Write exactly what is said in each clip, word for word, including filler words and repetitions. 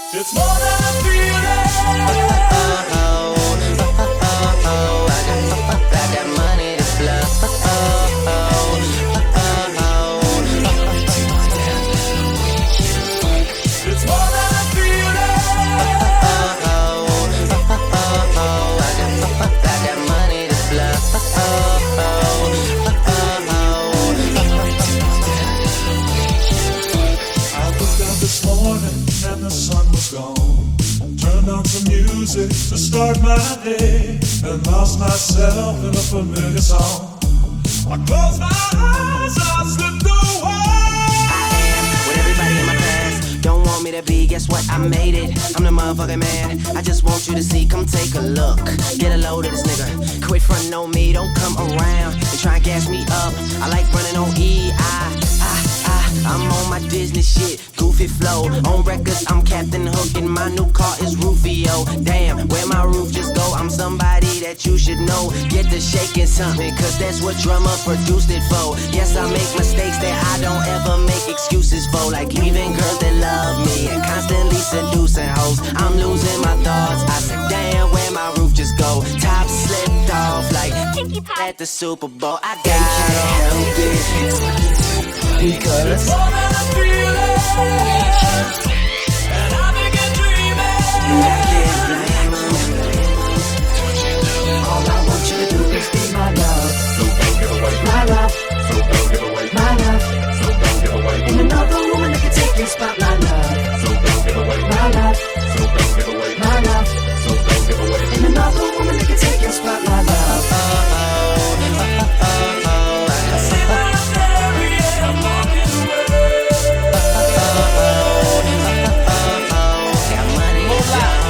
It's more than a feeling. Oh, oh, oh, oh, oh, I got, I got money to blow. Oh, oh, oh, oh, It's more than a feeling. oh, oh, oh, oh, I got, I got money to blow. Oh, oh, oh, I looked out this morning and the sun was gone. Turned on some music to start my day and lost myself in a familiar song. I closed my eyes, I slipped away. I am what everybody in my past don't want me to be. Guess what? I made it. I'm the motherfucking man. I just want you to see. Come take a look. Get a load of this nigga. Quit frontin' on me. Don't come around and try and gas me up. I like running on E. I, I, I, I'm on my Disney shit. Goofy flow. On records, I'm Captain Hook and my new car is Rufio. Damn, where my roof just go? I'm somebody that you should know. Get to shaking something, cause that's what drummer produced it for. Yes, I make mistakes that I don't ever make excuses for. Like leaving girls that love me and constantly seducing hoes. I'm losing my thoughts. I said, damn, where my roof just go? Top slipped off like at the Super Bowl. I gotta help it because It's more than a feeling. And I begin dreaming. I can't blame 'em. All I want you to do is be my love. So don't get away. My love, So don't get away. my love. So don't get away. Ain't another woman that can take your spot, my love. So don't get away. My love, So don't get away. my love. So don't get away. Ain't another woman that can take your spot, my love. I see that I'm there, yeah, I'm walking away. Got money in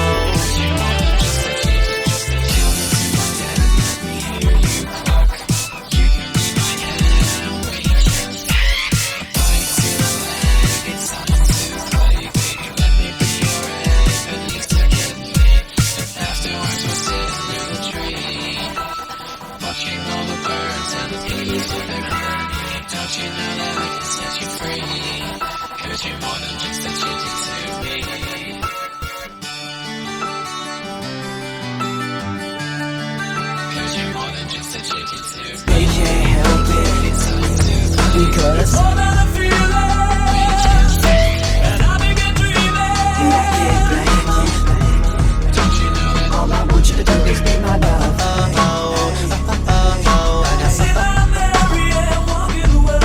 You can't help it because More than a feeling. And I begin dreaming. I can't blame 'em. All I want you to do is be my love. Oh, oh, oh, oh, I I got see that I'm there, yeah, I'm walking away.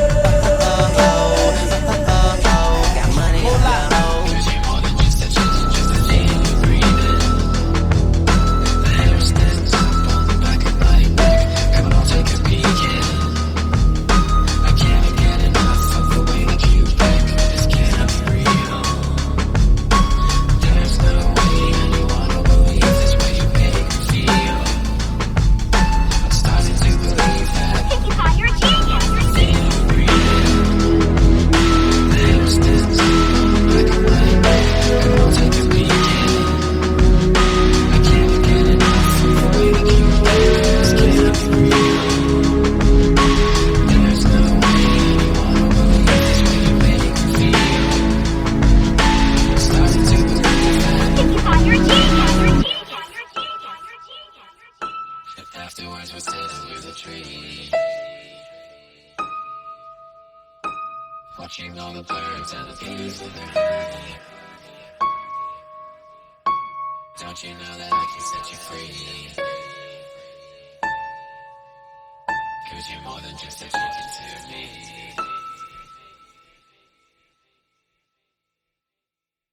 got money in Afterwards, we'll sit under the tree, watching all the birds and the bees with their honey. Don't you know that I can set you free? Cause you're more than just a chicken.